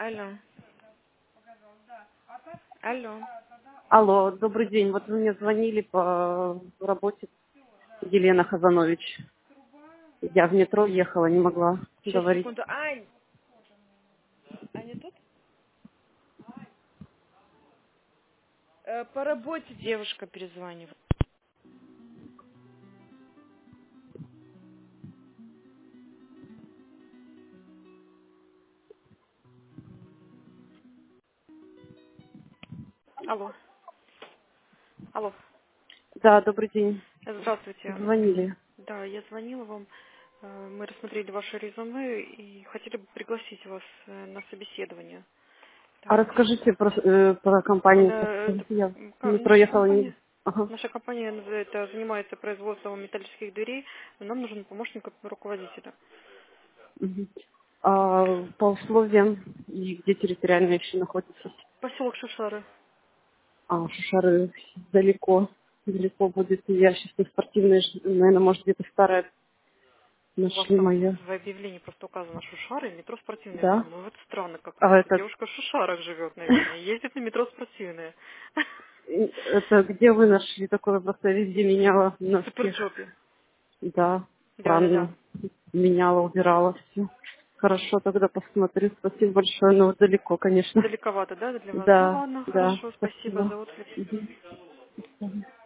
Алло. Алло. Алло, добрый день. Вот вы мне звонили по работе, Елена Хазанович. Я в метро ехала, не могла Сейчас, говорить. секунду. Ань! Аня тут? По работе девушка перезванивает. Алло. Алло. Да, добрый день. Здравствуйте. Звонили. Да, я звонила вам. Мы рассмотрели ваше резюме и хотели бы пригласить вас на собеседование. А Так. расскажите про компанию. Я в метро Наша ехала. компания, Ага. наша компания занимается производством металлических дверей, но нам нужен помощник руководителя. Мгм. А по условиям и где территориально еще находитесь? Поселок Шишары. А, Шушары далеко. Далеко будет. Я сейчас не спортивная, наверное, может, где-то старая У вас нашли там моя. в объявлении просто указано Шушары, метро спортивное. Я Да? думаю, вот странно А какая-то. это Девушка в Шушарах живет, наверное, ездит на метро спортивное. Это где вы нашли такое? Просто я везде меняла на В всех. Суперджопе. Да, Да-да-да. странно. Меняла, убирала все. Хорошо, тогда посмотрю. Спасибо большое, но далеко, конечно. Далековато, да, для вас? Ну Да, ладно, да, хорошо, спасибо спасибо. за отклик. Мгм.